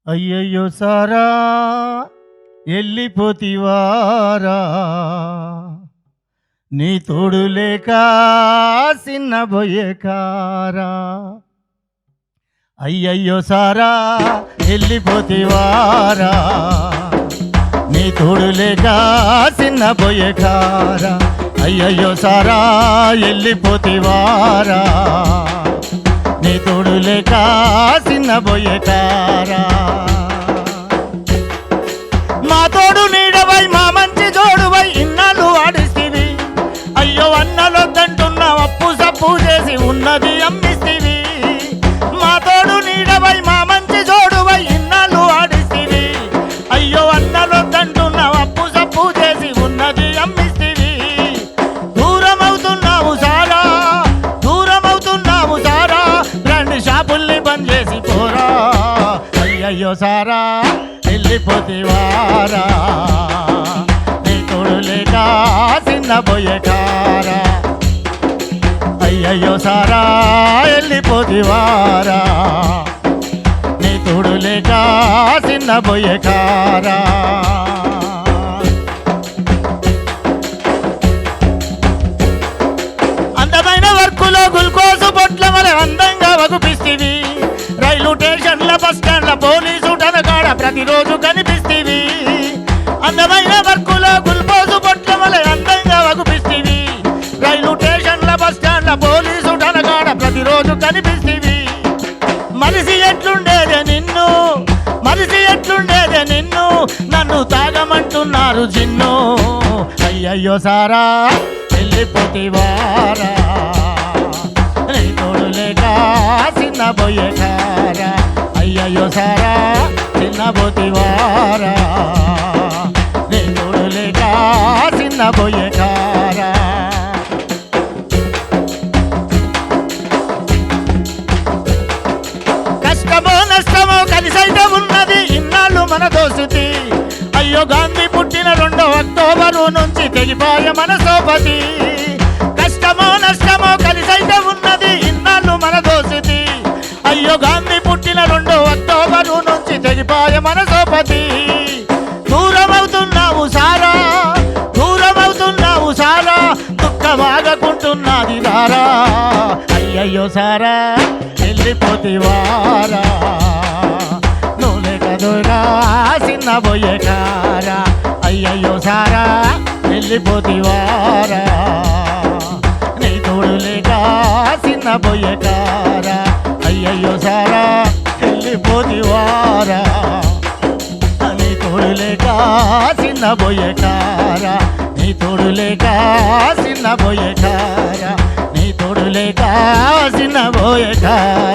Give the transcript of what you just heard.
అయ్యయ్యో సారా ఎల్లిపోతివారా నీ తోడు లేక సిన్నబోయే కారా. అయ్యయ్యో సారా ఎల్లిపోతివారా నీ తోడు లేక సిన్నబోయే కారా. అయ్యయ్యో సారా ఎల్లిపోతివారా నీ తోడు లేక సిన్నబోయే కారా. మా తోడు నీడవై మా మంచి జోడువై ఇన్నాళ్ళు ఆడిస్తివి. అయ్యో అన్నలొద్దంటున్నా అప్పు సప్పు చేసి ఉన్నది అమ్మిస్తివి. మా తోడు నీడవై మా మంచి జోడువై ఇన్నాళ్ళు ఆడిస్తివి. అయ్యో అన్నలొద్దంటున్నా అప్పు సప్పు చేసి ఉన్నది అమ్మిస్తివి. దూరమవుతున్నావు సారా దూరమవుతున్నావు సారా రెండు షాపుల్ని బంద్ చేసి పోరా. అయ్యయ్యో సారా వెళ్ళిపోతివారా నీ తోడు లేక సిన్నబోయే కారా. అయ్యయ్యో సారా వెళ్ళిపోతివారా నీ తోడు లేక సిన్నబోయే కారా. అందమైన వర్కులో గుల్కోసు పొట్ల వలె అందంగా వగుపిస్తివి. రైలు స్టేషన్ల బస్ స్టాండ్ల పోలీసు టనకాడ ప్రతిరోజు కనిపిస్తివి. అందమైన వర్కులో గుల్కోసు పొట్ల వలె అందంగా వగుపిస్తివి. రైలు స్టేషన్ల బస్ స్టాండ్ల పోలీసు టనకాడ ప్రతిరోజు కనిపిస్తివి. మనిషి ఎట్లుండేదే నిన్ను మనిషి ఎట్లుండేదే నిన్ను నన్ను తాగమంటున్నారు జిన్ను. అయ్యయ్యో సారా వెళ్ళిపోతివారా నీ తోడు లేక సిన్నబోయే కారా. అయ్యయ్యో సారా సిన్నబోతివారా నీ తోడు లేక సిన్నబోయే కారా. కష్టమో నష్టమో కలిసైతే ఉన్నది ఇన్నాళ్ళు మన దోసుతి. అయ్యో గాంధీ పుట్టిన 2 అక్టోబరు నుంచి తెగిపోయే మన సోపతి. కష్టమో నష్టమో కలిసైతే ఉన్నది ఇన్నాళ్ళు మన దోసుతి. అయ్యో గాంధీ పుట్టిన 2 అక్టోబరు నుంచి తెగిపోయే మన సోపతి. దూరమవుతున్నావు సారా దూరమవుతున్నావు సారా దుఃఖమాగకుంటున్నది దారా. అయ్యయ్యో సారా వెళ్ళిపోతివారా నువ్వు లేక దూరా సిన్నబోయే కారా. అయ్యయ్యో సారా వెళ్ళిపోతివారా నీ తోడు లేక సిన్నబోయే కారా. అయ్యయ్యో సారా వెళ్ళిపోతివారా నీ తోడు లేక సిన్నబోయే కారా. నీ తోడు లేక సిన్నబోయే కారా నీ తోడు లేక సిన్నబోయే కారా.